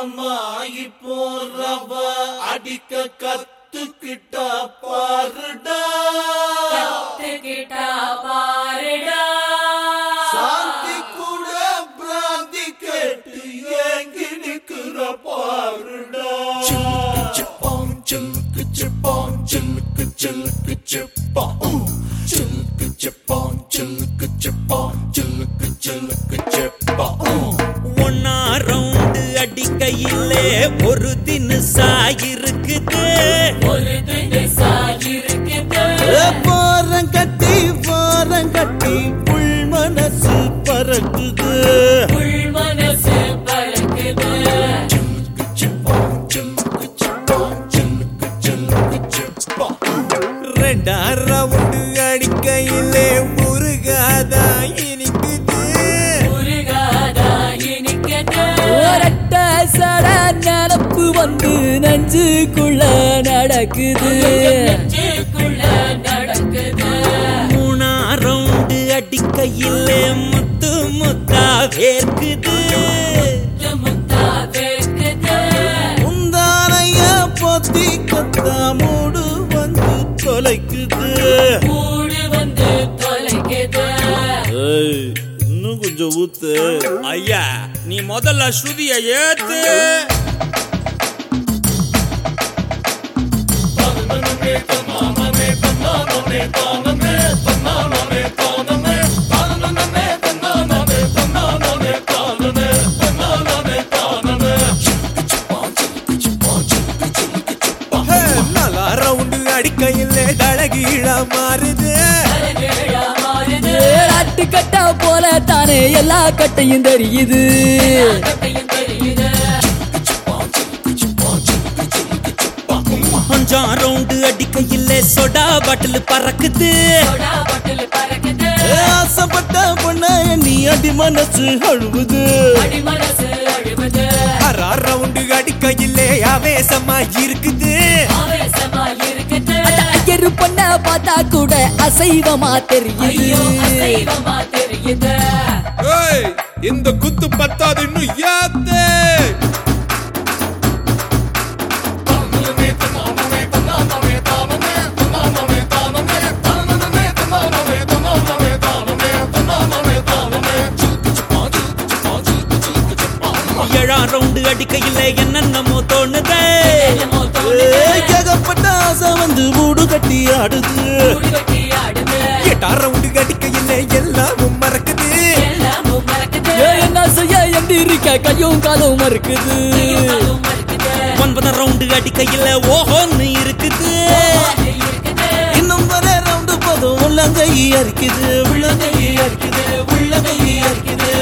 மாமா இப்போ ரவ அடிக்க கத்துக்கிட்டா பாருடா சாந்தி கூட பிராந்தி கேட்டு ஏங்கி நிக்கிற பாருடா சில்லுக்கு சிப்பான் சில்லுக்கு சில்லுக்கு சிப்பான் சில்லுக்கு சிப்பான் சில்லுக்கு சிப்பான் சில்லுக்கு சில்லுக்கு சிப்பான் ஒன்னா ரவுண்டு அடிக்கையிலே ஒரு தினசா இருக்குது பாரங்கட்டி புள் மனசு பறக்குது ரெண்டா ரவுண்டு அடிக்கையிலே முருகாதா இனிக்குது சட நினப்பு வந்து நெஞ்சுக்குள்ள நடக்குது மூணா ரவுண்டு அடிக்கையிலே முத்து முத்தா வேர்க்குது முந்தானைய பொத்தி கத்தா மூடு வந்து தொலைக்குது இன்னும் கொஞ்சம் ஊத்து ஐயா நீ முதல்ல ஸ்ருதிய ஏத்து நல்லா ரவுண்டு அடிக்கையில் தழகீழ மாறுது கட்டா போல தானே எல்லா கட்டையும் தெரியுது அஞ்சாம் ரவுண்டு அடிக்கையிலே சொடா பாட்டில் பறக்குது ஆசைப்பட்ட பொண்ண நீ அடி மனசு அழுவுது ஆறாம் ரவுண்டு அடிக்கையிலே ஆவேசமா இருக்குது எரு பண்ண பார்த்தா கூட அசைவமா தெரியுது இந்த குத்து பத்தாது இன்னும் ஏத்து ஏழாம் ரவுண்டு அடிக்கையில என்னென்னமோ தோணுதே ஏகப்பட்ட ஆசை வந்து மூடு கட்டி ஆடுது எட்டாம் ரவுண்டு அடிக்கையில எல்லாமும் மறக்குது என்ன செய்ய எந்திரிக்க கையும் காலும் மறுக்குது ஒன்பதாம் ரவுண்டு அடிக்கையில ஓஹோன்னு இருக்குது இன்னும் வர ரவுண்டு போதும் உள்ளங்கை அரிக்குது உள்ளங்கை அரிக்குது உள்ளங்கை அரிக்குது